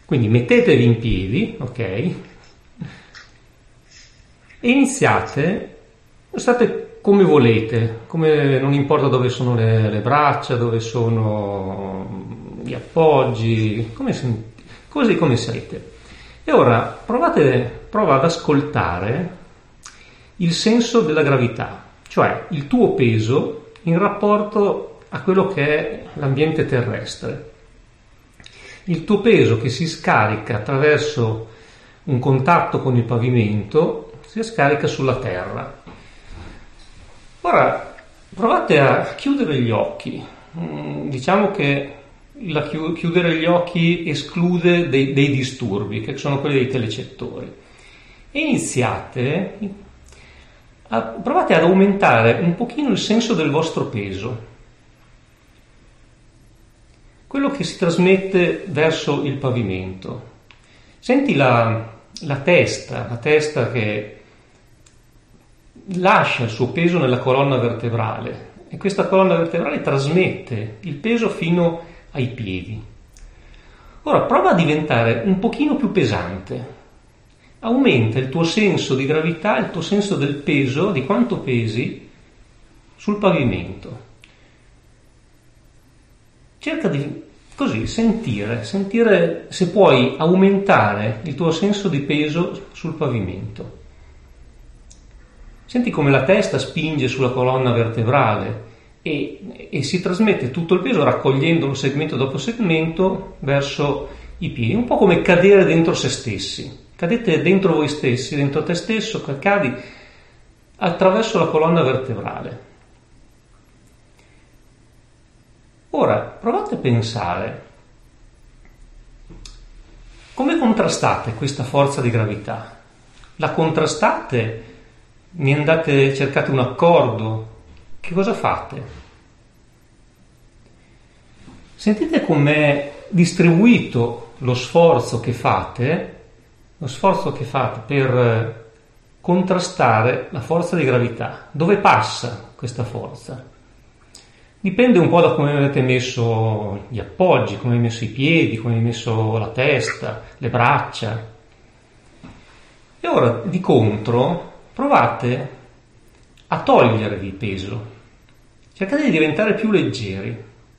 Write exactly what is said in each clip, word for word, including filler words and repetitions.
Quindi mettetevi in piedi, ok? E iniziate, state come volete, come non importa dove sono le, le braccia, dove sono gli appoggi, come, così come siete. E ora provate, prova ad ascoltare il senso della gravità, cioè il tuo peso in rapporto a quello che è l'ambiente terrestre. Il tuo peso che si scarica attraverso un contatto con il pavimento, si scarica sulla terra. Ora provate a chiudere gli occhi. Diciamo che la chiudere gli occhi esclude dei, dei disturbi, che sono quelli dei telecettori. E iniziate, a, provate ad aumentare un pochino il senso del vostro peso, quello che si trasmette verso il pavimento. Senti la, la testa, la testa che lascia il suo peso nella colonna vertebrale e questa colonna vertebrale trasmette il peso fino ai piedi. Ora prova a diventare un pochino più pesante. Aumenta il tuo senso di gravità, il tuo senso del peso, di quanto pesi sul pavimento. Cerca di così sentire, sentire se puoi aumentare il tuo senso di peso sul pavimento. Senti come la testa spinge sulla colonna vertebrale e, e si trasmette tutto il peso raccogliendolo segmento dopo segmento verso i piedi, un po' come cadere dentro se stessi. Cadete dentro voi stessi, dentro te stesso, cadi attraverso la colonna vertebrale. Ora, provate a pensare, come contrastate questa forza di gravità? La contrastate? Ne andate, cercate un accordo? Che cosa fate? Sentite com'è distribuito lo sforzo che fate, lo sforzo che fate per contrastare la forza di gravità. Dove passa questa forza? Dipende un po' da come avete messo gli appoggi, come avete messo i piedi, come avete messo la testa, le braccia. E ora, di contro, provate a togliervi il peso. Cercate di diventare più leggeri.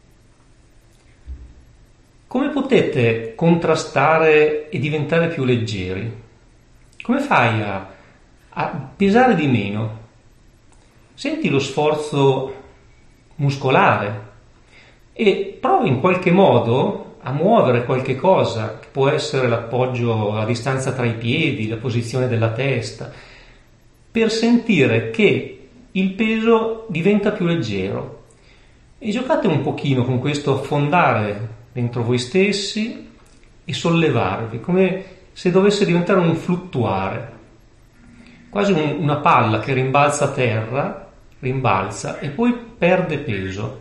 Come potete contrastare e diventare più leggeri? Come fai a, a pesare di meno? Senti lo sforzo muscolare e provi in qualche modo a muovere qualche cosa, che può essere l'appoggio, la distanza tra i piedi, la posizione della testa, per sentire che il peso diventa più leggero. E giocate un pochino con questo affondare dentro voi stessi e sollevarvi, come se dovesse diventare un fluttuare, quasi un, una palla che rimbalza a terra, rimbalza e poi perde peso.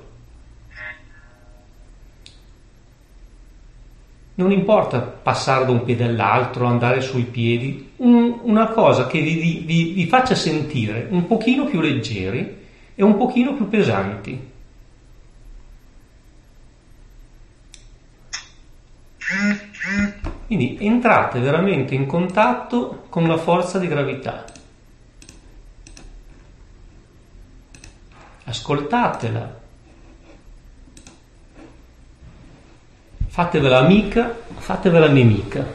Non importa passare da un piede all'altro, andare sui piedi, un, una cosa che vi, vi, vi faccia sentire un pochino più leggeri e un pochino più pesanti. Quindi entrate veramente in contatto con la forza di gravità. Ascoltatela, fatevela amica, fatevela nemica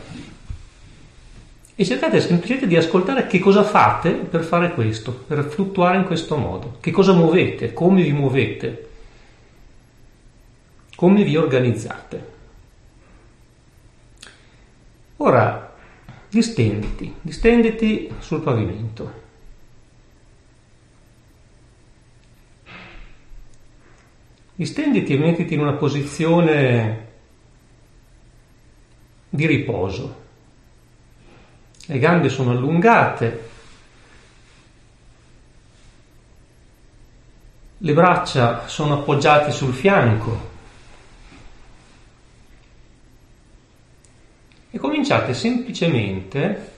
e cercate semplicemente di ascoltare che cosa fate per fare questo, per fluttuare in questo modo, che cosa muovete, come vi muovete, come vi organizzate. Ora distenditi, distenditi sul pavimento. Distenditi e mettiti in una posizione di riposo. Le gambe sono allungate, le braccia sono appoggiate sul fianco e cominciate semplicemente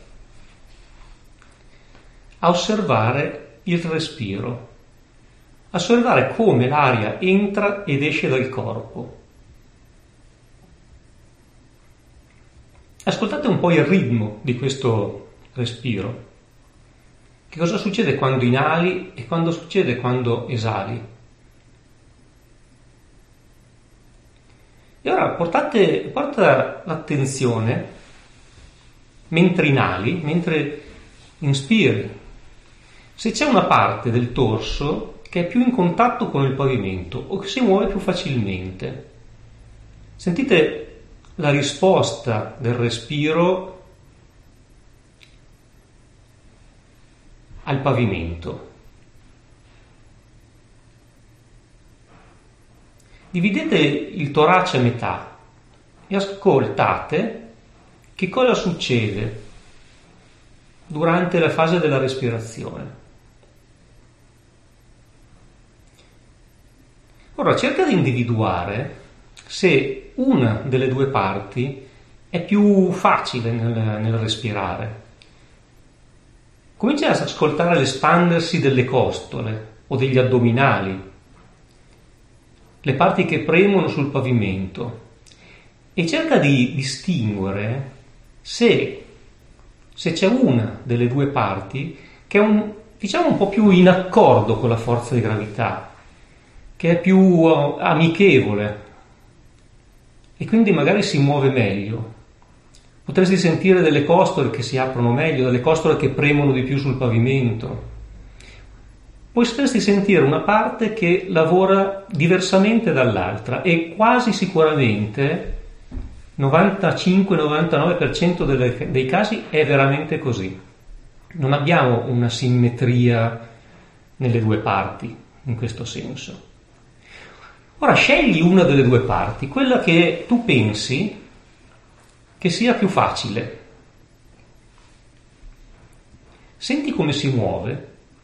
a osservare il respiro. Osservare come l'aria entra ed esce dal corpo. ascoltate un po' il ritmo di questo respiro. Che cosa succede quando inali e quando succede quando esali? E ora portate, porta l'attenzione mentre inali, mentre inspiri. Se c'è una parte del torso che è più in contatto con il pavimento o che si muove più facilmente, sentite la risposta del respiro al pavimento. Dividete il torace a metà e ascoltate che cosa succede durante la fase della respirazione. Ora cerca di individuare se una delle due parti è più facile nel, nel respirare. Comincia ad ascoltare l'espandersi delle costole o degli addominali, le parti che premono sul pavimento, e cerca di distinguere se, se c'è una delle due parti che è un, diciamo un po' più in accordo con la forza di gravità, che è più uh, amichevole e quindi magari si muove meglio. Potresti sentire delle costole che si aprono meglio, delle costole che premono di più sul pavimento. Potresti sentire una parte che lavora diversamente dall'altra e quasi sicuramente novantacinque novantanove per cento delle, dei casi è veramente così. Non abbiamo una simmetria nelle due parti in questo senso. Ora scegli una delle due parti, quella che tu pensi che sia più facile. Senti come si muove.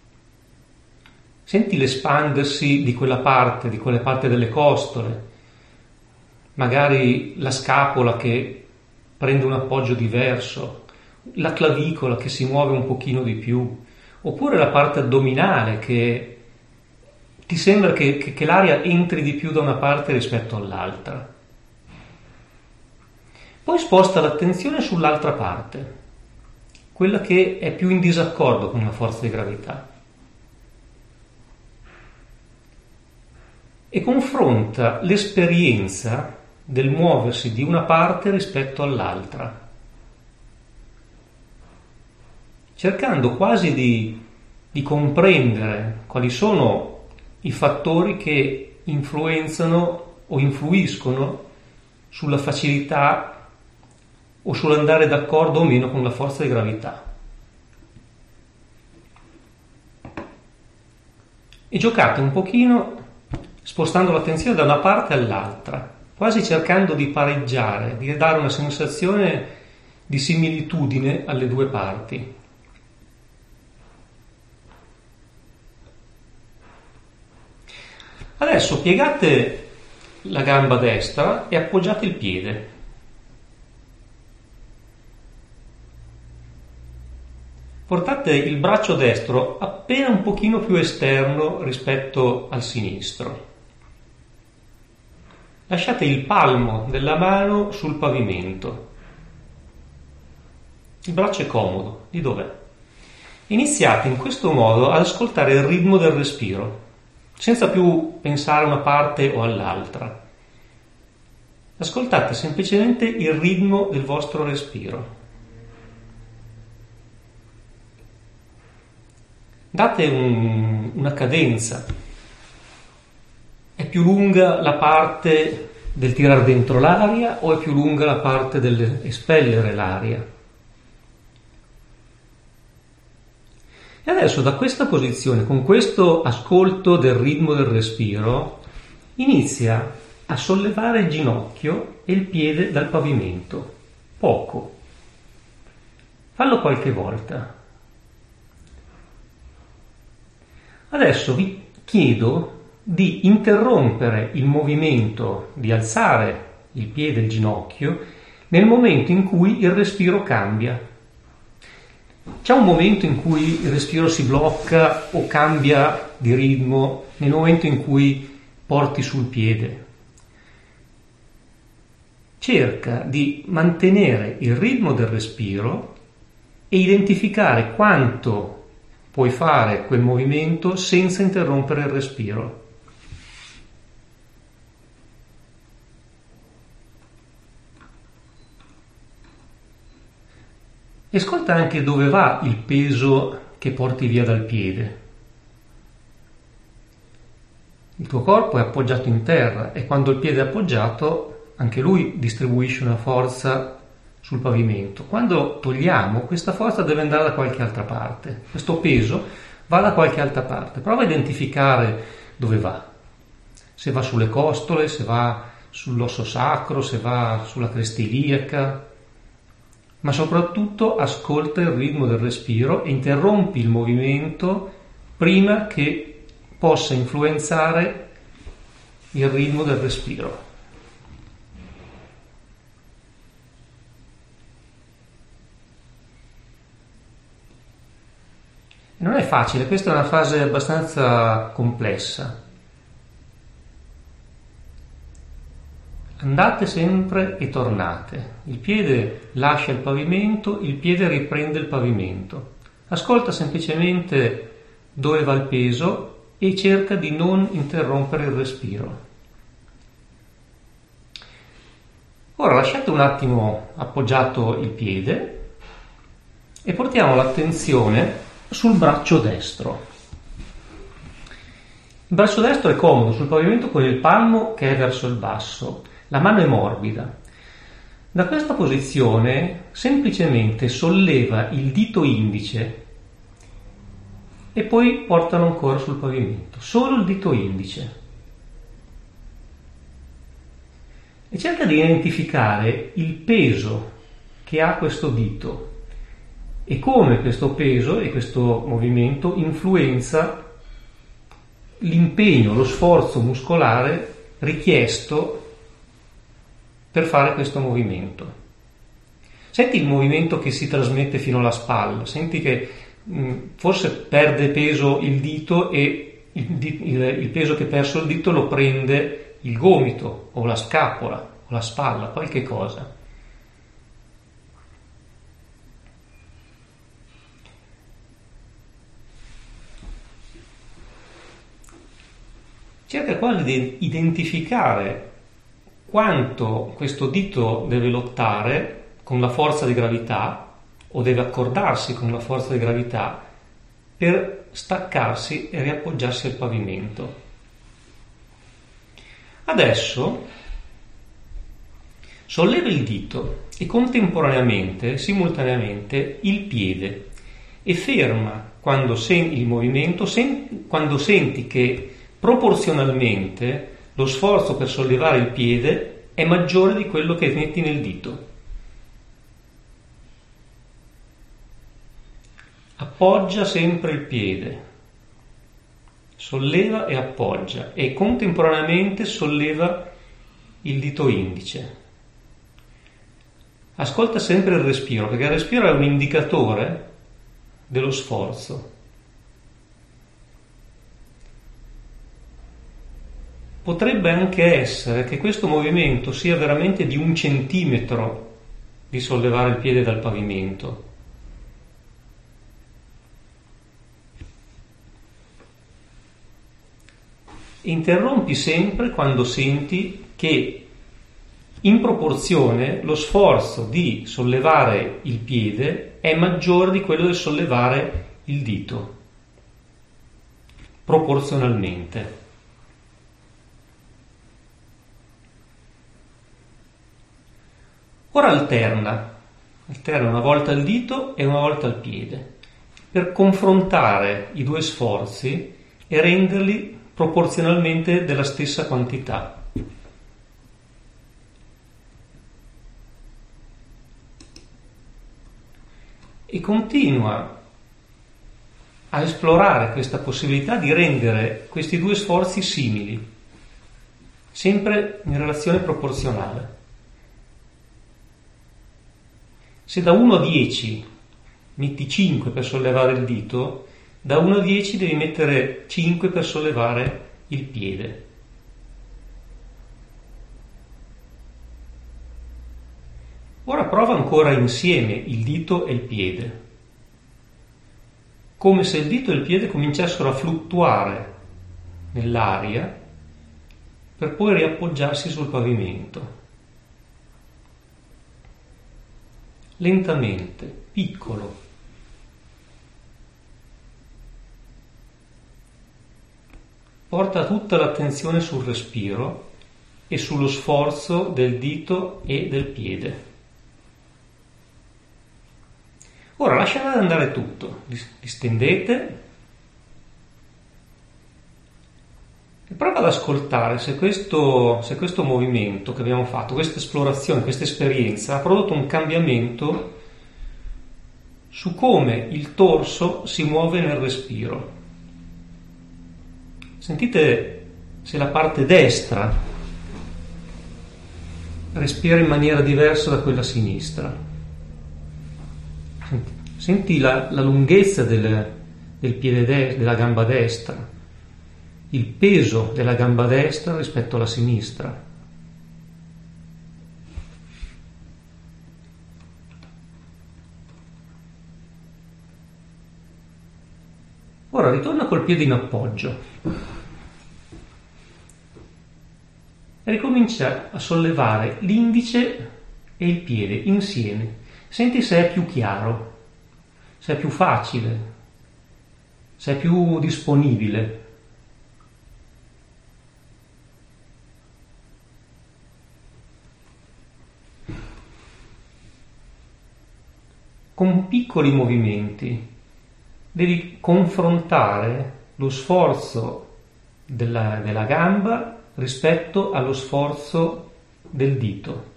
Senti l'espandersi di quella parte, di quelle parti delle costole, magari la scapola che prende un appoggio diverso, la clavicola che si muove un pochino di più, oppure la parte addominale che ti sembra che, che, che l'aria entri di più da una parte rispetto all'altra. Poi sposta l'attenzione sull'altra parte, quella che è più in disaccordo con la forza di gravità. E confronta l'esperienza del muoversi di una parte rispetto all'altra, cercando quasi di, di comprendere quali sono i fattori che influenzano o influiscono sulla facilità o sull'andare d'accordo o meno con la forza di gravità. E giocate un pochino spostando l'attenzione da una parte all'altra, quasi cercando di pareggiare, di dare una sensazione di similitudine alle due parti. Adesso piegate la gamba destra e appoggiate il piede. Portate il braccio destro appena un pochino più esterno rispetto al sinistro. Lasciate il palmo della mano sul pavimento. Il braccio è comodo. Di dov'è? Iniziate in questo modo ad ascoltare il ritmo del respiro, senza più pensare a una parte o all'altra. Ascoltate semplicemente il ritmo del vostro respiro. Date un, una cadenza. È più lunga la parte del tirar dentro l'aria o è più lunga la parte dell'espellere l'aria? E adesso da questa posizione, con questo ascolto del ritmo del respiro, inizia a sollevare il ginocchio e il piede dal pavimento. Poco. Fallo qualche volta. Adesso vi chiedo di interrompere il movimento, di alzare il piede e il ginocchio nel momento in cui il respiro cambia. C'è un momento in cui il respiro si blocca o cambia di ritmo nel momento in cui porti sul piede. cerca di mantenere il ritmo del respiro e identificare quanto puoi fare quel movimento senza interrompere il respiro. E ascolta anche dove va il peso che porti via dal piede. Il tuo corpo è appoggiato in terra e quando il piede è appoggiato, anche lui distribuisce una forza sul pavimento. Quando togliamo, questa forza deve andare da qualche altra parte. Questo peso va da qualche altra parte. Prova a identificare dove va. Se va sulle costole, se va sull'osso sacro, se va sulla cresta iliaca. Ma soprattutto ascolta il ritmo del respiro e interrompi il movimento prima che possa influenzare il ritmo del respiro. Non è facile, questa è una fase abbastanza complessa. Andate sempre e tornate. Il piede lascia il pavimento, il piede riprende il pavimento. Ascolta semplicemente dove va il peso e cerca di non interrompere il respiro. Ora lasciate un attimo appoggiato il piede e portiamo l'attenzione sul braccio destro. Il braccio destro è comodo sul pavimento con il palmo che è verso il basso. La mano è morbida. Da questa posizione semplicemente solleva il dito indice e poi portalo ancora sul pavimento. Solo il dito indice. E cerca di identificare il peso che ha questo dito e come questo peso e questo movimento influenza l'impegno, lo sforzo muscolare richiesto per fare questo movimento. Senti il movimento che si trasmette fino alla spalla, senti che mh, forse perde peso il dito e il, il, il peso che ha perso il dito lo prende il gomito o la scapola o la spalla, qualche cosa. Cerca quasi di identificare quanto questo dito deve lottare con la forza di gravità o deve accordarsi con la forza di gravità per staccarsi e riappoggiarsi al pavimento. Adesso solleva il dito e contemporaneamente, simultaneamente, il piede e ferma quando senti il movimento, sen- quando senti che proporzionalmente lo sforzo per sollevare il piede è maggiore di quello che metti nel dito. Appoggia sempre il piede, solleva e appoggia e contemporaneamente solleva il dito indice. Ascolta sempre il respiro, perché il respiro è un indicatore dello sforzo. Potrebbe anche essere che questo movimento sia veramente di un centimetro di sollevare il piede dal pavimento. Interrompi sempre quando senti che in proporzione lo sforzo di sollevare il piede è maggiore di quello di sollevare il dito, proporzionalmente. Ora alterna, alterna una volta il dito e una volta il piede, per confrontare i due sforzi e renderli proporzionalmente della stessa quantità. E continua a esplorare questa possibilità di rendere questi due sforzi simili, sempre in relazione proporzionale. Se da uno a dieci metti cinque per sollevare il dito, da uno a dieci devi mettere cinque per sollevare il piede. prova ancora insieme il dito e il piede, come se il dito e il piede cominciassero a fluttuare nell'aria per poi riappoggiarsi sul pavimento. Lentamente, piccolo. Porta tutta l'attenzione sul respiro e sullo sforzo del dito e del piede. Ora lasciate andare tutto, distendete e prova ad ascoltare se questo, se questo movimento che abbiamo fatto, questa esplorazione, questa esperienza ha prodotto un cambiamento su come il torso si muove nel respiro. Sentite se la parte destra respira in maniera diversa da quella sinistra. Senti, senti la, la lunghezza del, del piede de- della gamba destra, il peso della gamba destra rispetto alla sinistra. Ora ritorna col piede in appoggio e ricomincia a sollevare l'indice e il piede insieme. Senti se è più chiaro, se è più facile, se è più disponibile. Con piccoli movimenti devi confrontare lo sforzo della, della gamba rispetto allo sforzo del dito,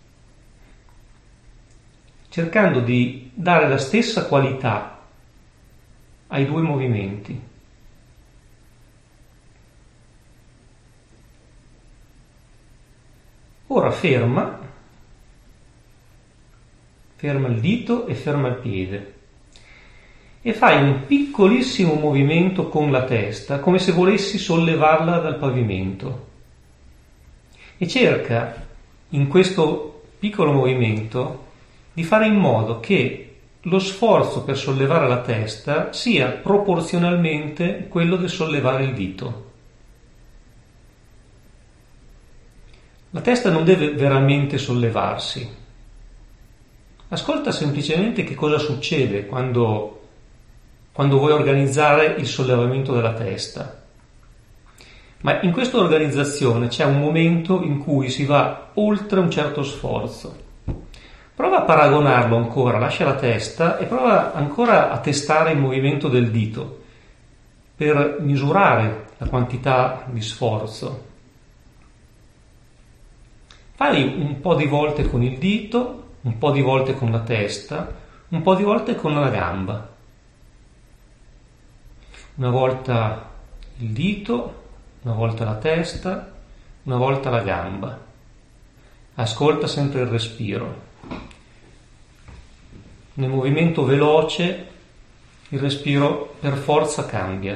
cercando di dare la stessa qualità ai due movimenti. Ora ferma, ferma il dito e ferma il piede e fai un piccolissimo movimento con la testa, come se volessi sollevarla dal pavimento, e cerca in questo piccolo movimento di fare in modo che lo sforzo per sollevare la testa sia proporzionalmente quello del sollevare il dito. La testa non deve veramente sollevarsi. Ascolta semplicemente che cosa succede quando, quando vuoi organizzare il sollevamento della testa. Ma in questa organizzazione c'è un momento in cui si va oltre un certo sforzo. Prova a paragonarlo ancora, lascia la testa e prova ancora a testare il movimento del dito per misurare la quantità di sforzo. Fai un po' di volte con il dito, un po' di volte con la testa, un po' di volte con la gamba. Una volta il dito, una volta la testa, una volta la gamba. Ascolta sempre il respiro. Nel movimento veloce il respiro per forza cambia.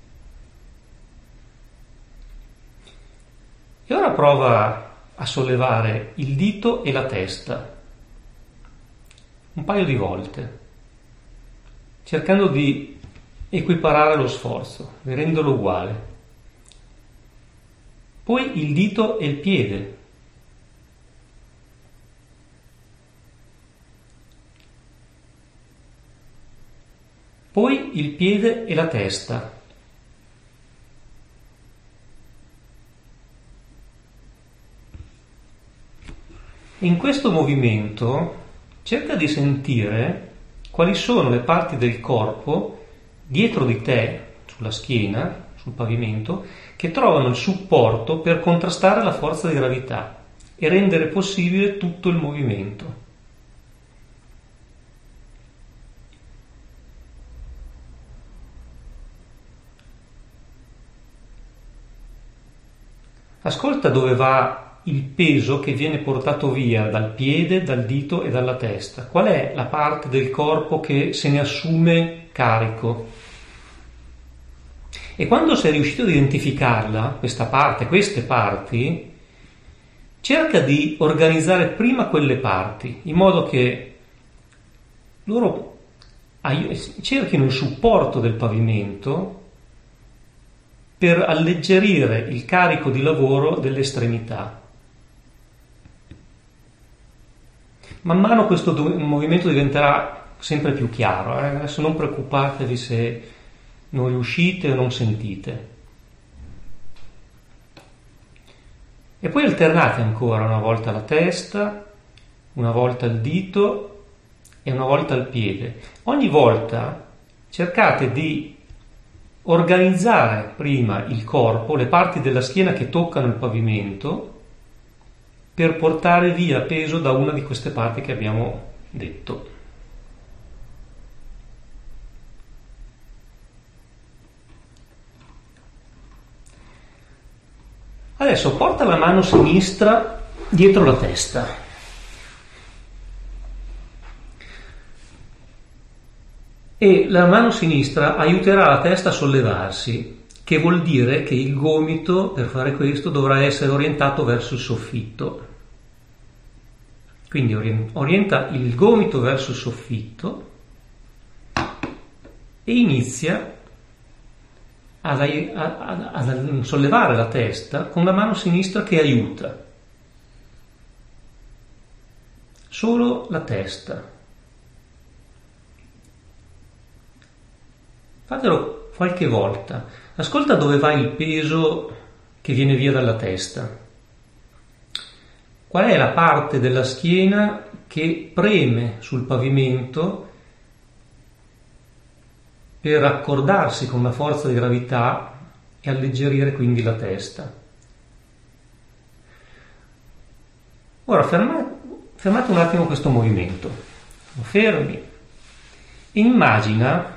E ora prova a sollevare il dito e la testa un paio di volte, cercando di equiparare lo sforzo, di renderlo uguale. Poi il dito e il piede. Poi il piede e la testa. In questo movimento cerca di sentire quali sono le parti del corpo dietro di te, sulla schiena, sul pavimento, che trovano il supporto per contrastare la forza di gravità e rendere possibile tutto il movimento. Ascolta dove va il peso che viene portato via dal piede, dal dito e dalla testa. Qual è la parte del corpo che se ne assume carico? E quando sei riuscito ad identificarla, questa parte, queste parti, cerca di organizzare prima quelle parti, in modo che loro cerchino il supporto del pavimento per alleggerire il carico di lavoro delle estremità. Man mano questo do- movimento diventerà sempre più chiaro, eh? Adesso non preoccupatevi se non riuscite o non sentite. E poi alternate ancora una volta la testa, una volta il dito e una volta il piede. Ogni volta cercate di organizzare prima il corpo, le parti della schiena che toccano il pavimento, per portare via peso da una di queste parti che abbiamo detto. Adesso porta la mano sinistra dietro la testa. E la mano sinistra aiuterà la testa a sollevarsi, che vuol dire che il gomito, per fare questo, dovrà essere orientato verso il soffitto. Quindi orienta il gomito verso il soffitto e inizia a, a, a sollevare la testa con la mano sinistra che aiuta. Solo la testa. Fatelo qualche volta. Ascolta dove va il peso che viene via dalla testa. Qual è la parte della schiena che preme sul pavimento per accordarsi con la forza di gravità e alleggerire quindi la testa? Ora fermate, fermate un attimo questo movimento. Fermi. Immagina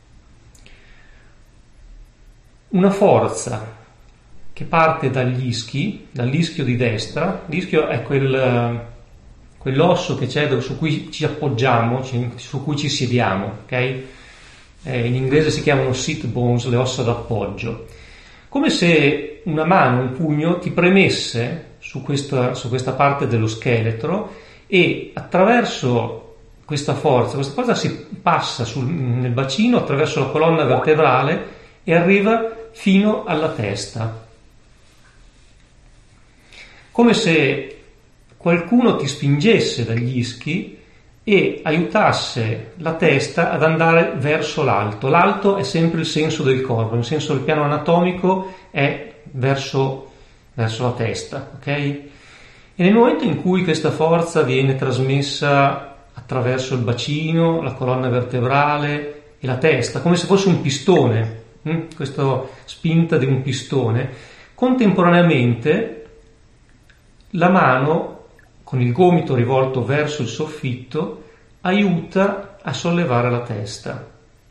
una forza che parte dagli ischi, dall'ischio di destra. L'ischio è quel, quell'osso che c'è su cui ci appoggiamo, su cui ci sediamo, ok? Eh, in inglese si chiamano sit bones, le ossa d'appoggio. Come se una mano, un pugno, ti premesse su questa, su questa parte dello scheletro e attraverso questa forza, questa forza si passa sul, nel bacino, attraverso la colonna vertebrale e arriva fino alla testa. Come se qualcuno ti spingesse dagli ischi e aiutasse la testa ad andare verso l'alto. L'alto è sempre il senso del corpo, nel senso del piano anatomico è verso, verso la testa, ok? E nel momento in cui questa forza viene trasmessa attraverso il bacino, la colonna vertebrale e la testa, come se fosse un pistone, questa spinta di un pistone, contemporaneamente la mano con il gomito rivolto verso il soffitto aiuta a sollevare la testa.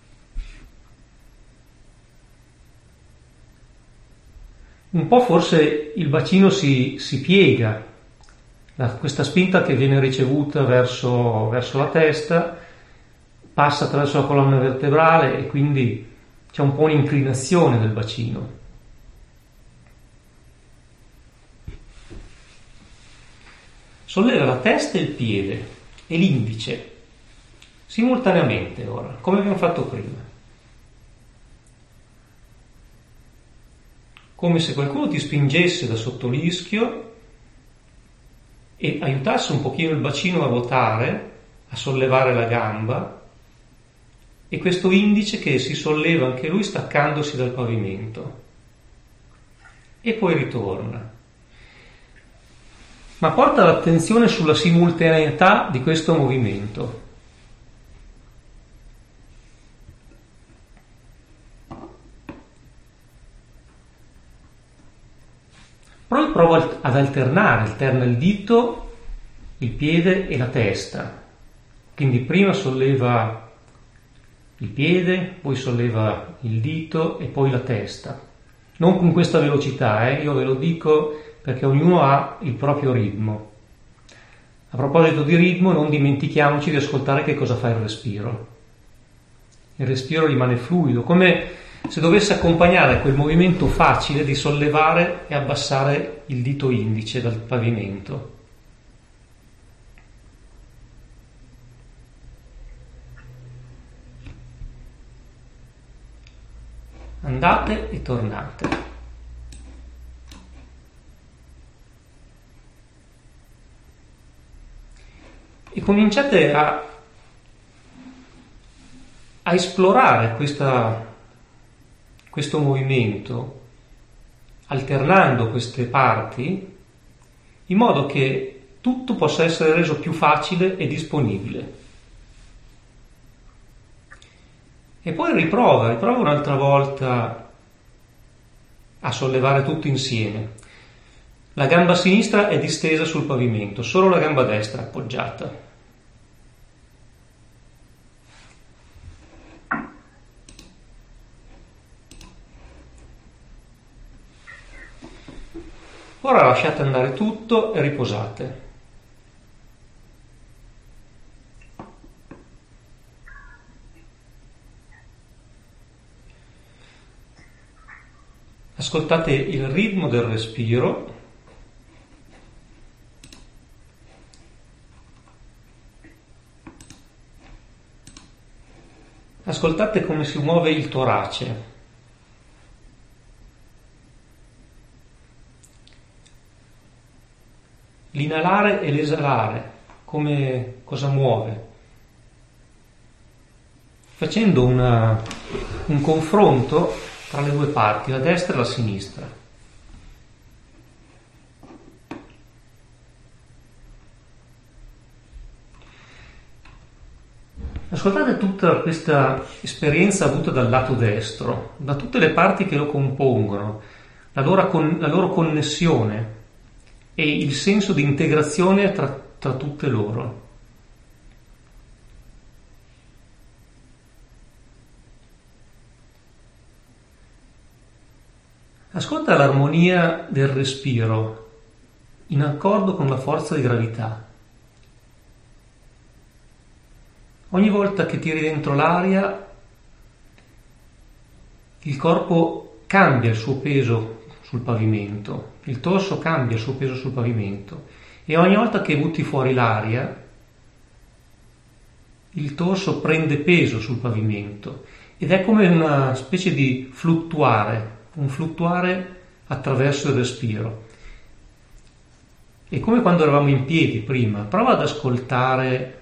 Un po' forse il bacino si, si piega, la, questa spinta che viene ricevuta verso, verso la testa passa attraverso la colonna vertebrale e quindi c'è un po' un'inclinazione del bacino. Solleva la testa e il piede e l'indice simultaneamente ora, come abbiamo fatto prima. Come se qualcuno ti spingesse da sotto l'ischio e aiutasse un pochino il bacino a ruotare, a sollevare la gamba, e questo indice che si solleva anche lui staccandosi dal pavimento e poi ritorna. Ma porta l'attenzione sulla simultaneità di questo movimento. Poi prova ad alternare, alterna il dito, il piede e la testa. Quindi prima solleva il piede, poi solleva il dito e poi la testa. Non con questa velocità, eh? Io ve lo dico perché ognuno ha il proprio ritmo. A proposito di ritmo, non dimentichiamoci di ascoltare che cosa fa il respiro. Il respiro rimane fluido, come se dovesse accompagnare quel movimento facile di sollevare e abbassare il dito indice dal pavimento. Andate e tornate. E cominciate a, a esplorare questa, questo movimento, alternando queste parti, in modo che tutto possa essere reso più facile e disponibile. E poi riprova, riprova un'altra volta a sollevare tutto insieme. La gamba sinistra è distesa sul pavimento, solo la gamba destra è appoggiata. Ora lasciate andare tutto e riposate. Ascoltate il ritmo del respiro. Ascoltate come si muove il torace. L'inalare e l'esalare, come cosa muove. Facendo una, un confronto tra le due parti, la destra e la sinistra. Ascoltate tutta questa esperienza avuta dal lato destro, da tutte le parti che lo compongono, la loro, con, la loro connessione e il senso di integrazione tra, tra tutte loro. Ascolta l'armonia del respiro in accordo con la forza di gravità. Ogni volta che tiri dentro l'aria, il corpo cambia il suo peso sul pavimento, il torso cambia il suo peso sul pavimento e ogni volta che butti fuori l'aria, il torso prende peso sul pavimento ed è come una specie di fluttuare, un fluttuare attraverso il respiro. È come quando eravamo in piedi prima. Prova ad ascoltare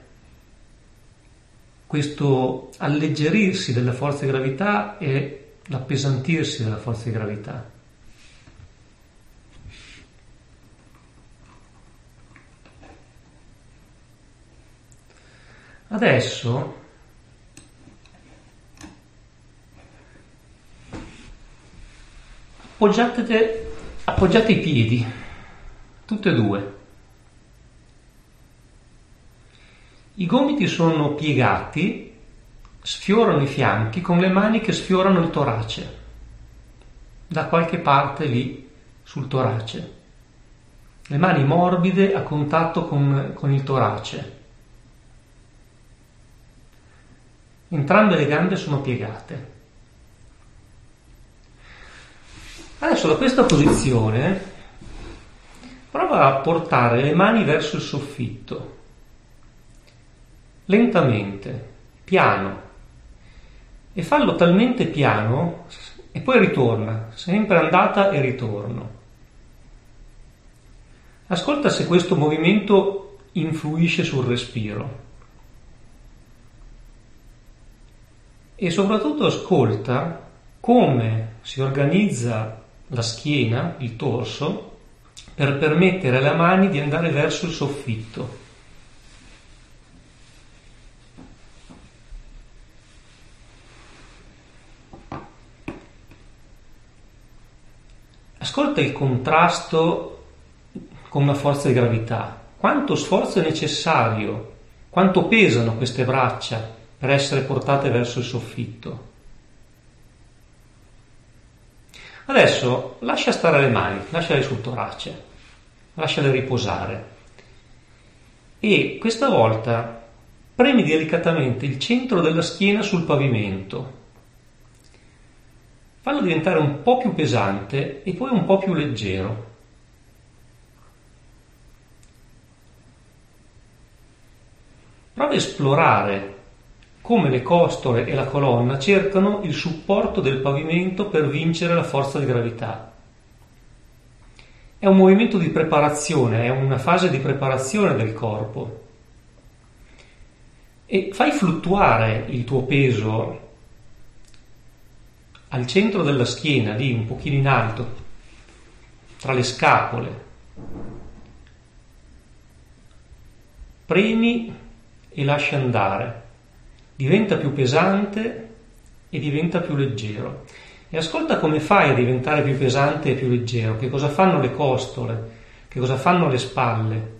questo alleggerirsi della forza di gravità e l'appesantirsi della forza di gravità. Adesso appoggiate, appoggiate i piedi, tutti e due. I gomiti sono piegati, sfiorano i fianchi con le mani che sfiorano il torace, da qualche parte lì sul torace. Le mani morbide a contatto con, con il torace. Entrambe le gambe sono piegate. Adesso da questa posizione prova a portare le mani verso il soffitto, lentamente, piano, e fallo talmente piano e poi ritorna, sempre andata e ritorno. Ascolta se questo movimento influisce sul respiro. E soprattutto ascolta come si organizza la schiena, il torso, per permettere alle mani di andare verso il soffitto. Ascolta il contrasto con la forza di gravità. Quanto sforzo è necessario, quanto pesano queste braccia per essere portate verso il soffitto. Adesso lascia stare le mani, lasciale sul torace, lasciale riposare e questa volta premi delicatamente il centro della schiena sul pavimento. fallo diventare un po' più pesante e poi un po' più leggero. Prova a esplorare come le costole e la colonna cercano il supporto del pavimento per vincere la forza di gravità. È un movimento di preparazione, è una fase di preparazione del corpo. E fai fluttuare il tuo peso al centro della schiena, lì un pochino in alto, tra le scapole. Premi e lascia andare. Diventa più pesante e diventa più leggero. E ascolta come fai a diventare più pesante e più leggero, che cosa fanno le costole, che cosa fanno le spalle.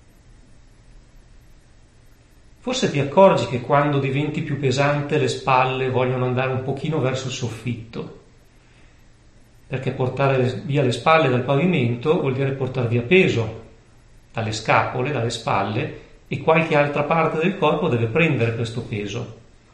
Forse ti accorgi che quando diventi più pesante le spalle vogliono andare un pochino verso il soffitto, perché portare via le spalle dal pavimento vuol dire portare via peso dalle scapole, dalle spalle, e qualche altra parte del corpo deve prendere questo peso.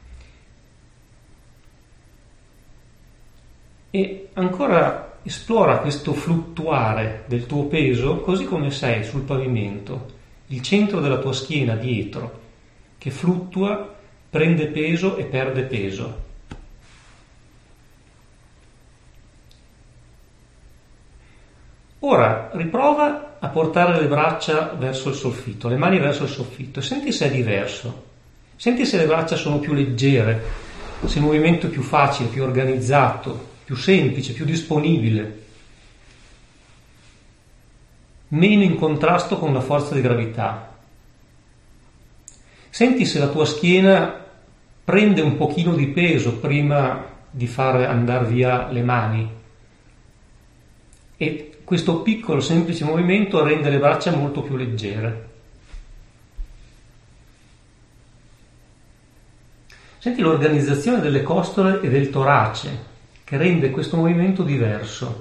E ancora esplora questo fluttuare del tuo peso così come sei sul pavimento, il centro della tua schiena dietro, che fluttua, prende peso e perde peso. Ora riprova a portare le braccia verso il soffitto, le mani verso il soffitto, e senti se è diverso. Senti se le braccia sono più leggere, se il movimento è più facile, più organizzato, più semplice, più disponibile, meno in contrasto con la forza di gravità. Senti se la tua schiena prende un pochino di peso prima di far andare via le mani. E questo piccolo semplice movimento rende le braccia molto più leggere. Senti l'organizzazione delle costole e del torace che rende questo movimento diverso.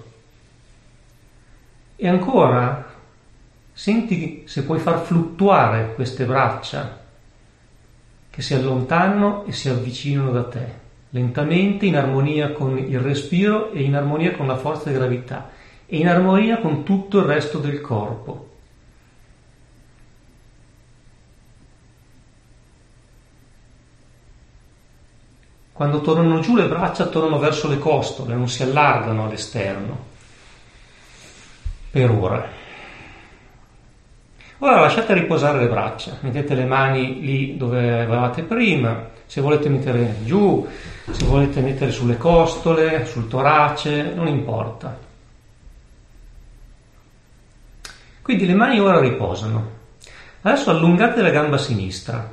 E ancora senti se puoi far fluttuare queste braccia che si allontanano e si avvicinano da te, lentamente, in armonia con il respiro e in armonia con la forza di gravità e in armonia con tutto il resto del corpo. Quando tornano giù le braccia tornano verso le costole, non si allargano all'esterno. Per ora. Ora lasciate riposare le braccia, mettete le mani lì dove avevate prima, se volete mettere giù, se volete mettere sulle costole, sul torace, non importa. Quindi le mani ora riposano. Adesso allungate la gamba sinistra.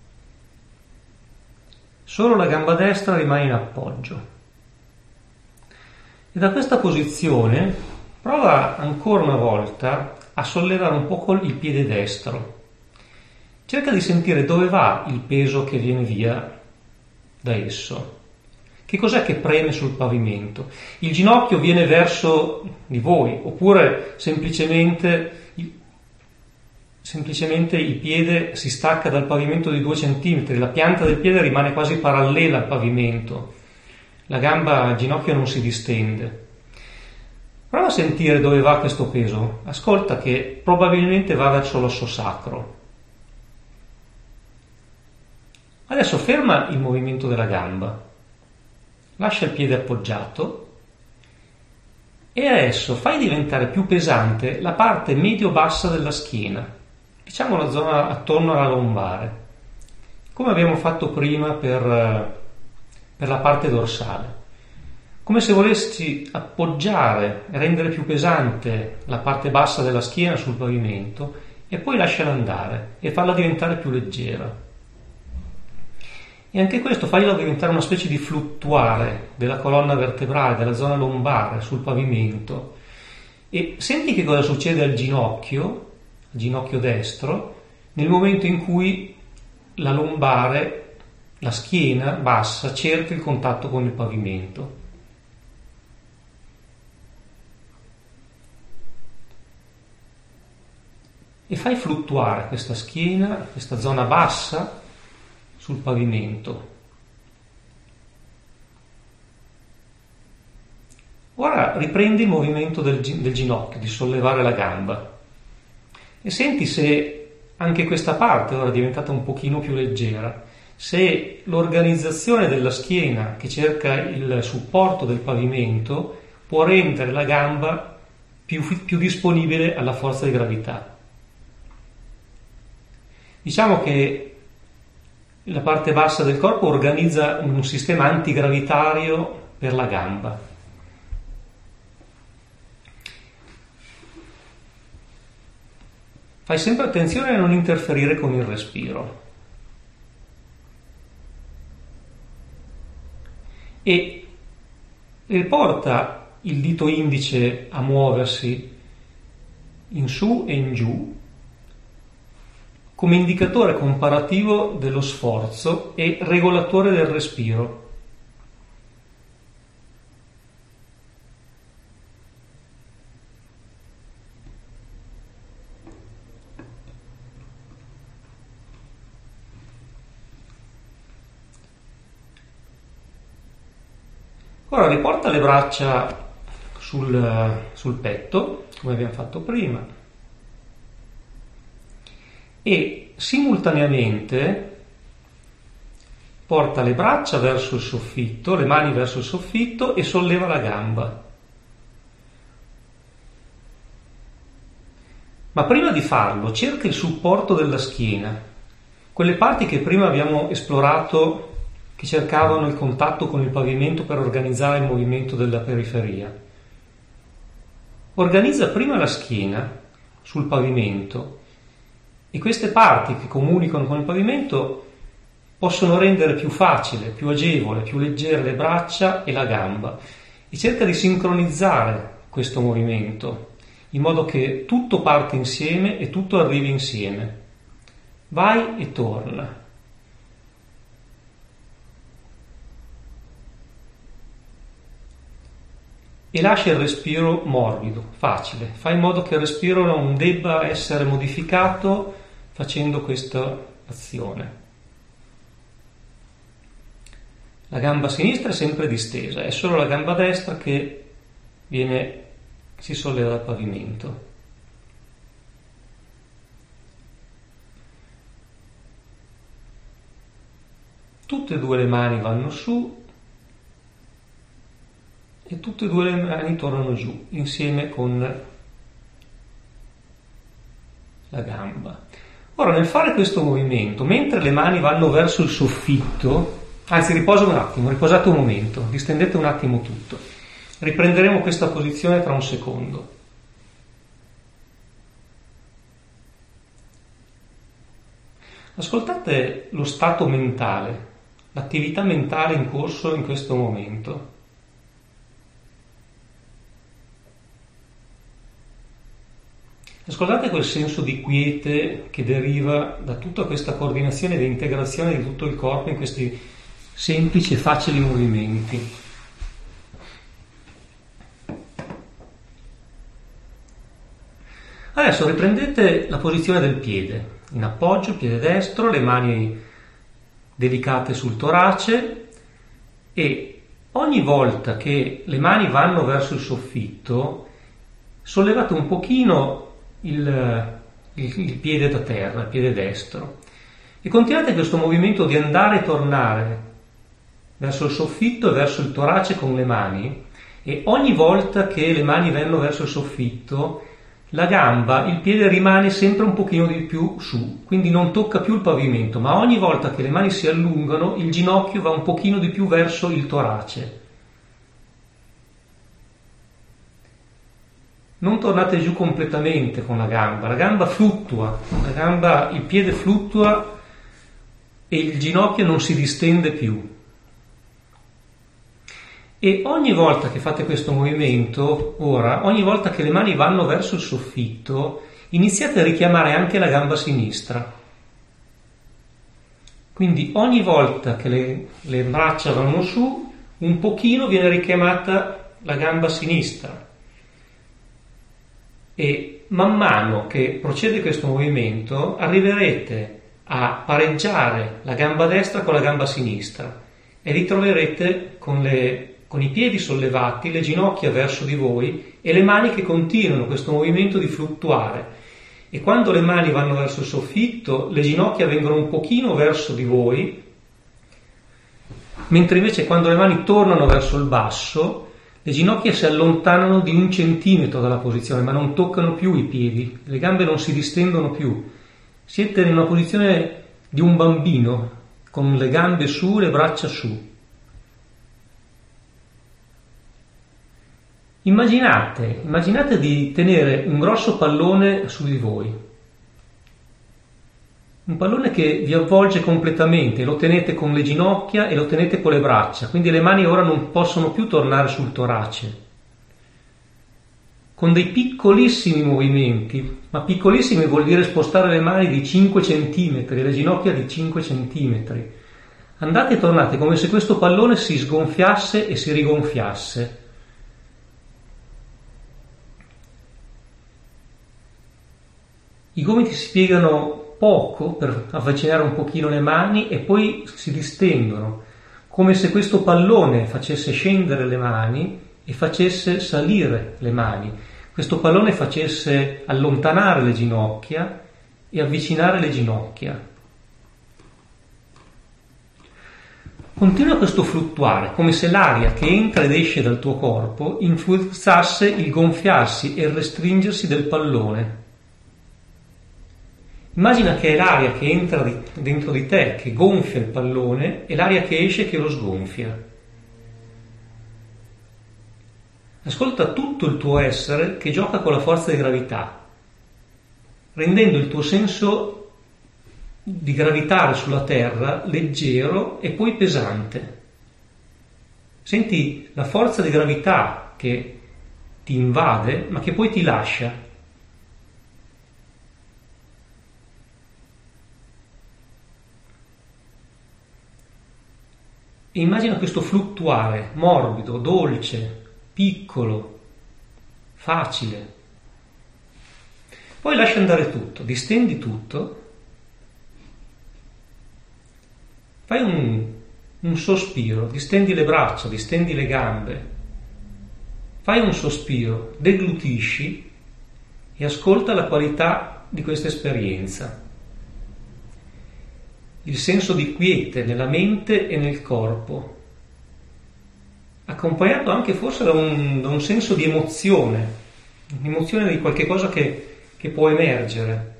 Solo la gamba destra rimane in appoggio. E da questa posizione prova ancora una volta a sollevare un po' il piede destro. Cerca di sentire dove va il peso che viene via da esso. Che cos'è che preme sul pavimento? Il ginocchio viene verso di voi, oppure semplicemente semplicemente il piede si stacca dal pavimento di due centimetri, la pianta del piede rimane quasi parallela al pavimento, la gamba, il ginocchio non si distende. Prova a sentire dove va questo peso, ascolta che probabilmente va verso l'osso sacro. Adesso ferma il movimento della gamba, lascia il piede appoggiato e adesso fai diventare più pesante la parte medio-bassa della schiena, diciamo la zona attorno alla lombare, come abbiamo fatto prima per, per la parte dorsale, come se volessi appoggiare e rendere più pesante la parte bassa della schiena sul pavimento e poi lasciarla andare e farla diventare più leggera. E anche questo fagli diventare una specie di fluttuare della colonna vertebrale, della zona lombare sul pavimento, e senti che cosa succede al ginocchio ginocchio destro nel momento in cui la lombare, la schiena bassa, cerca il contatto con il pavimento. E fai fluttuare questa schiena, questa zona bassa sul pavimento. Ora riprendi il movimento del, del ginocchio, di sollevare la gamba, e senti se anche questa parte ora è diventata un pochino più leggera, se l'organizzazione della schiena che cerca il supporto del pavimento può rendere la gamba più, più disponibile alla forza di gravità. Diciamo che la parte bassa del corpo organizza un sistema antigravitario per la gamba. Fai sempre attenzione a non interferire con il respiro. E riporta il dito indice a muoversi in su e in giù come indicatore comparativo dello sforzo e regolatore del respiro. Ora riporta le braccia sul, sul petto, come abbiamo fatto prima, e simultaneamente porta le braccia verso il soffitto, le mani verso il soffitto, e solleva la gamba. Ma prima di farlo cerca il supporto della schiena, quelle parti che prima abbiamo esplorato, che cercavano il contatto con il pavimento per organizzare il movimento della periferia. Organizza prima la schiena sul pavimento, e queste parti che comunicano con il pavimento possono rendere più facile, più agevole, più leggere le braccia e la gamba, e cerca di sincronizzare questo movimento in modo che tutto parte insieme e tutto arrivi insieme. Vai e torna. E lascia il respiro morbido, facile. Fai in modo che il respiro non debba essere modificato facendo questa azione. La gamba sinistra è sempre distesa, è solo la gamba destra che viene, si solleva dal pavimento. Tutte e due le mani vanno su e tutte e due le mani tornano giù, insieme con la gamba. Ora, nel fare questo movimento, mentre le mani vanno verso il soffitto, anzi riposa un attimo, riposate un momento, distendete un attimo tutto. Riprenderemo questa posizione tra un secondo. Ascoltate lo stato mentale, l'attività mentale in corso in questo momento. Ascoltate quel senso di quiete che deriva da tutta questa coordinazione e integrazione di tutto il corpo in questi semplici e facili movimenti. Adesso riprendete la posizione del piede, in appoggio, piede destro, le mani delicate sul torace, e ogni volta che le mani vanno verso il soffitto sollevate un pochino Il, il, il piede da terra, il piede destro, e continuate questo movimento di andare e tornare verso il soffitto e verso il torace con le mani, e ogni volta che le mani vanno verso il soffitto la gamba, il piede rimane sempre un pochino di più su, quindi non tocca più il pavimento, ma ogni volta che le mani si allungano il ginocchio va un pochino di più verso il torace. Non tornate giù completamente con la gamba, la gamba fluttua, la gamba, il piede fluttua e il ginocchio non si distende più. E ogni volta che fate questo movimento, ora, ogni volta che le mani vanno verso il soffitto, iniziate a richiamare anche la gamba sinistra. Quindi ogni volta che le, le braccia vanno su, un pochino viene richiamata la gamba sinistra. E man mano che procede questo movimento arriverete a pareggiare la gamba destra con la gamba sinistra e vi troverete con, le, con i piedi sollevati, le ginocchia verso di voi e le mani che continuano questo movimento di fluttuare. E quando le mani vanno verso il soffitto, le ginocchia vengono un pochino verso di voi, mentre invece quando le mani tornano verso il basso, le ginocchia si allontanano di un centimetro dalla posizione, ma non toccano più i piedi, le gambe non si distendono più. Siete in una posizione di un bambino, con le gambe su, le braccia su. Immaginate, immaginate di tenere un grosso pallone su di voi, un pallone che vi avvolge completamente, lo tenete con le ginocchia e lo tenete con le braccia, quindi le mani ora non possono più tornare sul torace. Con dei piccolissimi movimenti, ma piccolissimi vuol dire spostare le mani di cinque centimetri, le ginocchia di cinque centimetri. Andate e tornate come se questo pallone si sgonfiasse e si rigonfiasse. I gomiti si piegano poco per avvicinare un pochino le mani e poi si distendono, come se questo pallone facesse scendere le mani e facesse salire le mani. Questo pallone facesse allontanare le ginocchia e avvicinare le ginocchia. Continua questo fluttuare, come se l'aria che entra ed esce dal tuo corpo influenzasse il gonfiarsi e il restringersi del pallone. Immagina che è l'aria che entra di, dentro di te, che gonfia il pallone, e l'aria che esce che lo sgonfia. Ascolta tutto il tuo essere che gioca con la forza di gravità, rendendo il tuo senso di gravitare sulla terra leggero e poi pesante. Senti la forza di gravità che ti invade, ma che poi ti lascia. E immagina questo fluttuare morbido, dolce, piccolo, facile. Poi lascia andare tutto, distendi tutto, fai un, un sospiro, distendi le braccia, distendi le gambe, fai un sospiro, deglutisci e ascolta la qualità di questa esperienza. Il senso di quiete nella mente e nel corpo, accompagnato anche forse da un, da un senso di emozione, un'emozione di qualche cosa che, che può emergere,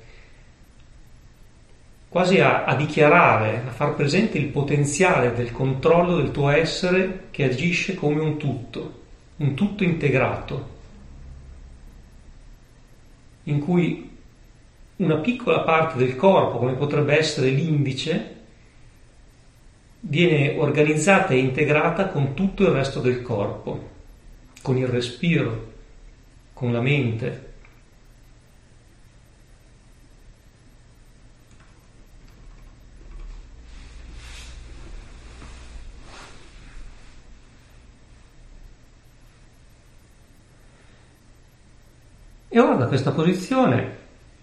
quasi a, a dichiarare, a far presente il potenziale del controllo del tuo essere che agisce come un tutto, un tutto integrato, in cui una piccola parte del corpo, come potrebbe essere l'indice, viene organizzata e integrata con tutto il resto del corpo, con il respiro, con la mente. E ora da questa posizione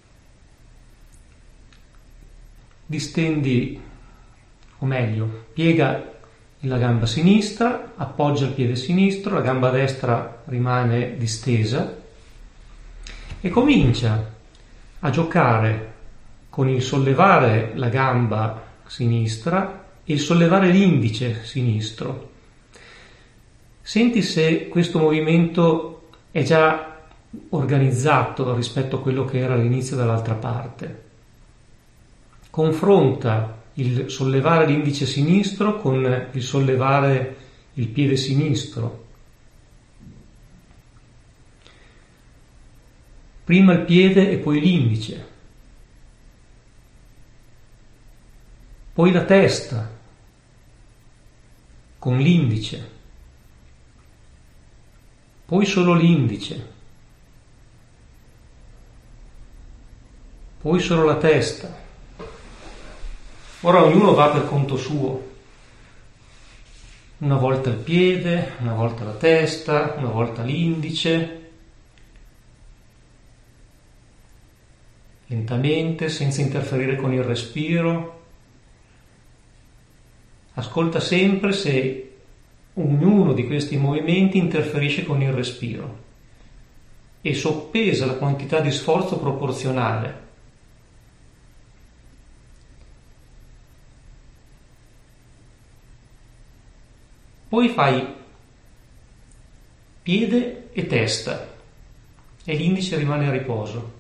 distendi, o meglio, piega la gamba sinistra, appoggia il piede sinistro, la gamba destra rimane distesa e comincia a giocare con il sollevare la gamba sinistra e il sollevare l'indice sinistro. Senti se questo movimento è già organizzato rispetto a quello che era all'inizio dall'altra parte. Confronta il sollevare l'indice sinistro con il sollevare il piede sinistro. Prima il piede e poi l'indice. Poi la testa con l'indice. Poi solo l'indice. Poi solo la testa. Ora ognuno va per conto suo. Una volta il piede, una volta la testa, una volta l'indice. Lentamente, senza interferire con il respiro. Ascolta sempre se ognuno di questi movimenti interferisce con il respiro e soppesa la quantità di sforzo proporzionale. Poi fai piede e testa e l'indice rimane a riposo.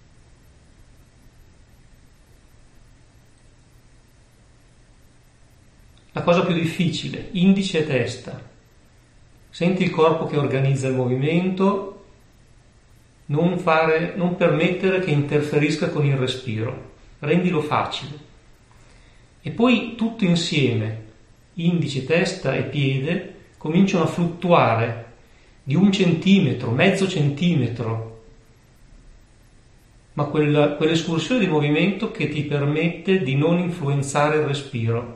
La cosa più difficile, indice e testa. Senti il corpo che organizza il movimento, non fare, non permettere che interferisca con il respiro, rendilo facile. E poi tutto insieme, indice, testa e piede, cominciano a fluttuare di un centimetro, mezzo centimetro, ma quella, quell'escursione di movimento che ti permette di non influenzare il respiro.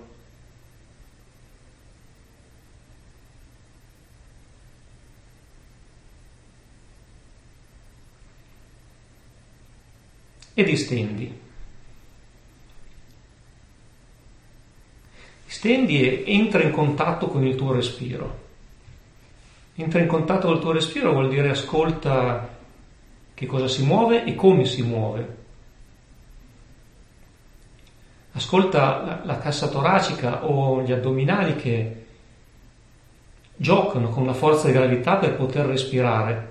E distendi. Distendi e entra in contatto con il tuo respiro. Entra in contatto col tuo respiro vuol dire ascolta che cosa si muove e come si muove. Ascolta la, la cassa toracica o gli addominali che giocano con la forza di gravità per poter respirare.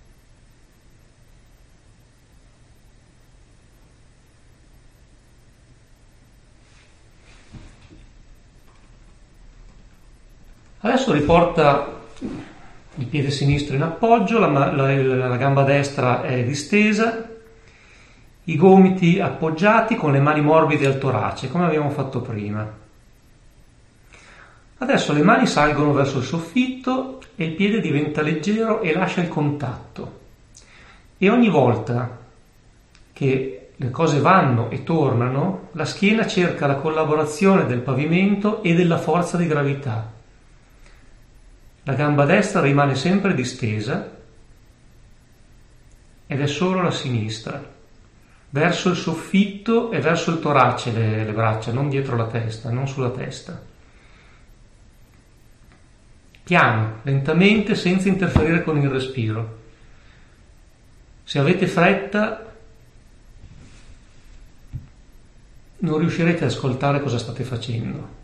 Adesso riporta il piede sinistro in appoggio, la, la, la gamba destra è distesa, i gomiti appoggiati con le mani morbide al torace, come abbiamo fatto prima. Adesso le mani salgono verso il soffitto e il piede diventa leggero e lascia il contatto. E ogni volta che le cose vanno e tornano, la schiena cerca la collaborazione del pavimento e della forza di gravità. La gamba destra rimane sempre distesa ed è solo la sinistra, verso il soffitto e verso il torace le, le braccia, non dietro la testa, non sulla testa. Piano, lentamente, senza interferire con il respiro. Se avete fretta, non riuscirete ad ascoltare cosa state facendo.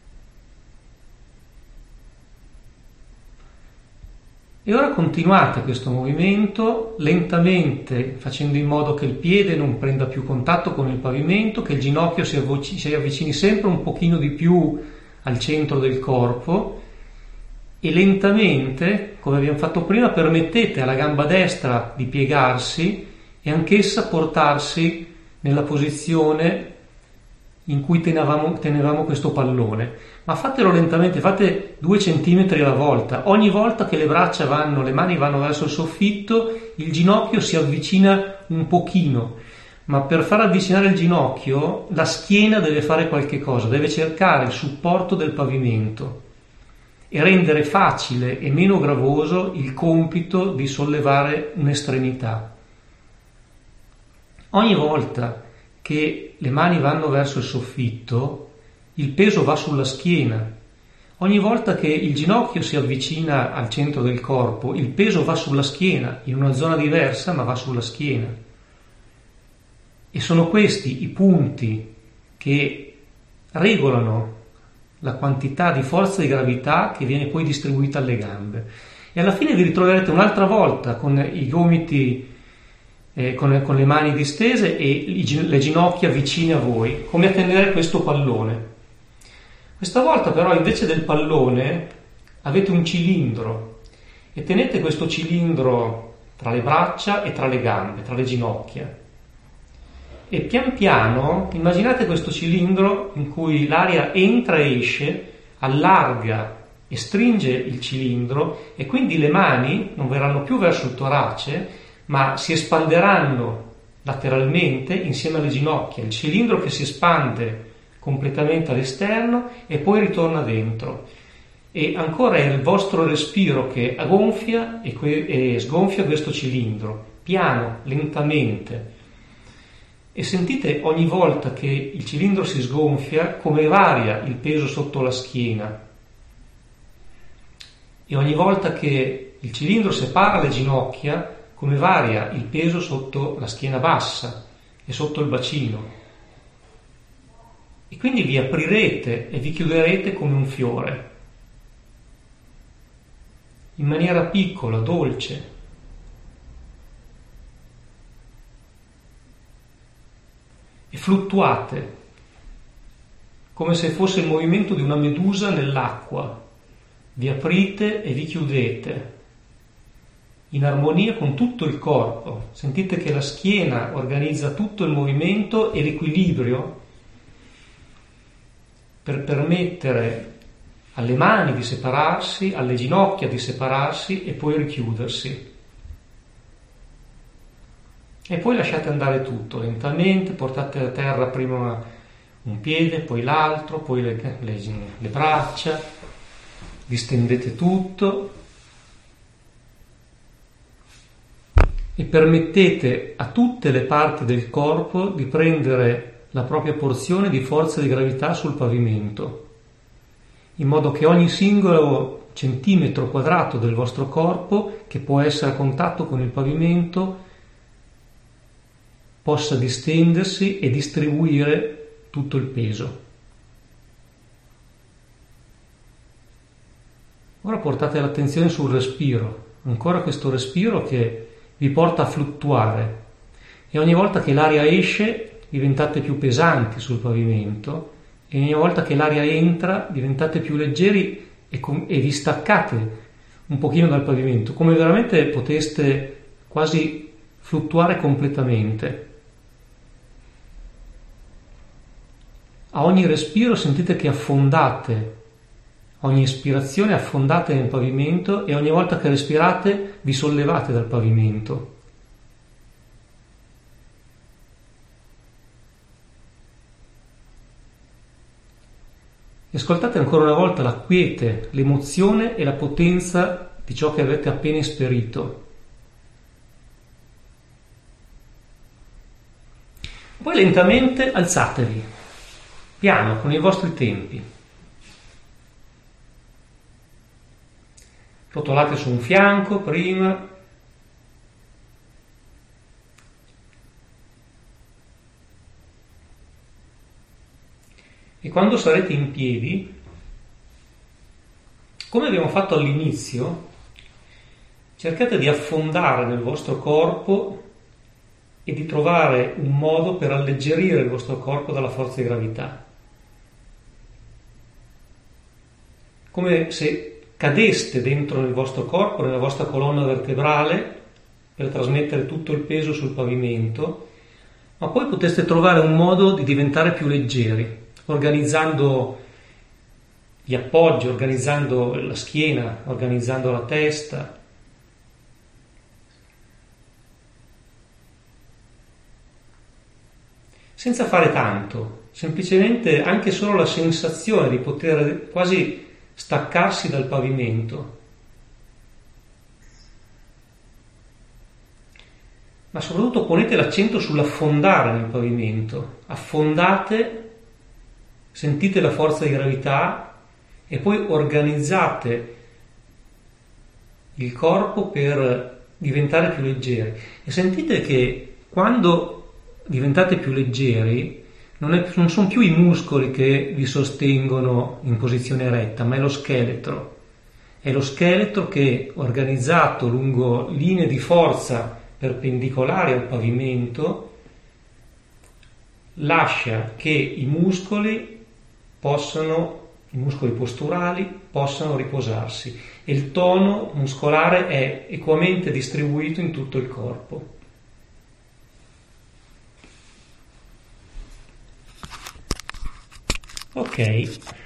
E ora continuate questo movimento lentamente, facendo in modo che il piede non prenda più contatto con il pavimento, che il ginocchio si avvicini, si avvicini sempre un pochino di più al centro del corpo e lentamente, come abbiamo fatto prima, permettete alla gamba destra di piegarsi e anch'essa portarsi nella posizione in cui tenevamo, tenevamo questo pallone. Ma fatelo lentamente, fate due centimetri alla volta. Ogni volta che le braccia vanno, le mani vanno verso il soffitto, il ginocchio si avvicina un pochino. Ma per far avvicinare il ginocchio, la schiena deve fare qualche cosa, deve cercare il supporto del pavimento e rendere facile e meno gravoso il compito di sollevare un'estremità. Ogni volta che le mani vanno verso il soffitto, il peso va sulla schiena. Ogni volta che il ginocchio si avvicina al centro del corpo, il peso va sulla schiena, in una zona diversa, ma va sulla schiena. E sono questi i punti che regolano la quantità di forza di gravità che viene poi distribuita alle gambe. E alla fine vi ritroverete un'altra volta con i gomiti Eh, con, con le mani distese e i, le ginocchia vicine a voi, come a tenere questo pallone. Questa volta però invece del pallone avete un cilindro e tenete questo cilindro tra le braccia e tra le gambe, tra le ginocchia. E pian piano immaginate questo cilindro in cui l'aria entra e esce, allarga e stringe il cilindro e quindi le mani non verranno più verso il torace, ma si espanderanno lateralmente insieme alle ginocchia, il cilindro che si espande completamente all'esterno e poi ritorna dentro. E ancora è il vostro respiro che gonfia e, que- e sgonfia questo cilindro, piano, lentamente. E sentite ogni volta che il cilindro si sgonfia come varia il peso sotto la schiena. e ogni volta che il cilindro separa le ginocchia, come varia il peso sotto la schiena bassa e sotto il bacino. E quindi vi aprirete e vi chiuderete come un fiore, in maniera piccola, dolce. E fluttuate, come se fosse il movimento di una medusa nell'acqua. Vi aprite e vi chiudete, in armonia con tutto il corpo. Sentite che la schiena organizza tutto il movimento e l'equilibrio per permettere alle mani di separarsi, alle ginocchia di separarsi e poi richiudersi. E poi lasciate andare tutto lentamente, portate a terra prima un piede, poi l'altro, poi le, le, le braccia, distendete tutto e permettete a tutte le parti del corpo di prendere la propria porzione di forza di gravità sul pavimento, in modo che ogni singolo centimetro quadrato del vostro corpo, che può essere a contatto con il pavimento, possa distendersi e distribuire tutto il peso. Ora portate l'attenzione sul respiro, ancora questo respiro che vi porta a fluttuare, e ogni volta che l'aria esce diventate più pesanti sul pavimento, e ogni volta che l'aria entra diventate più leggeri e, com- e vi staccate un pochino dal pavimento, come veramente poteste quasi fluttuare completamente. A ogni respiro sentite che affondate, ogni ispirazione affondate nel pavimento, e ogni volta che respirate vi sollevate dal pavimento. E ascoltate ancora una volta la quiete, l'emozione e la potenza di ciò che avete appena esperito. Poi lentamente alzatevi, piano, con i vostri tempi. Rotolate su un fianco prima, e quando sarete in piedi, come abbiamo fatto all'inizio, cercate di affondare nel vostro corpo e di trovare un modo per alleggerire il vostro corpo dalla forza di gravità. Come se cadeste dentro nel vostro corpo, nella vostra colonna vertebrale, per trasmettere tutto il peso sul pavimento, ma poi poteste trovare un modo di diventare più leggeri, organizzando gli appoggi, organizzando la schiena, organizzando la testa. Senza fare tanto, semplicemente anche solo la sensazione di poter quasi staccarsi dal pavimento. Ma soprattutto ponete l'accento sull'affondare nel pavimento. Affondate, sentite la forza di gravità e poi organizzate il corpo per diventare più leggeri. E sentite che quando diventate più leggeri non, è, non sono più i muscoli che vi sostengono in posizione retta, ma è lo scheletro. È lo scheletro che, organizzato lungo linee di forza perpendicolari al pavimento, lascia che i muscoli possano, i muscoli posturali possano riposarsi, e il tono muscolare è equamente distribuito in tutto il corpo. Ok.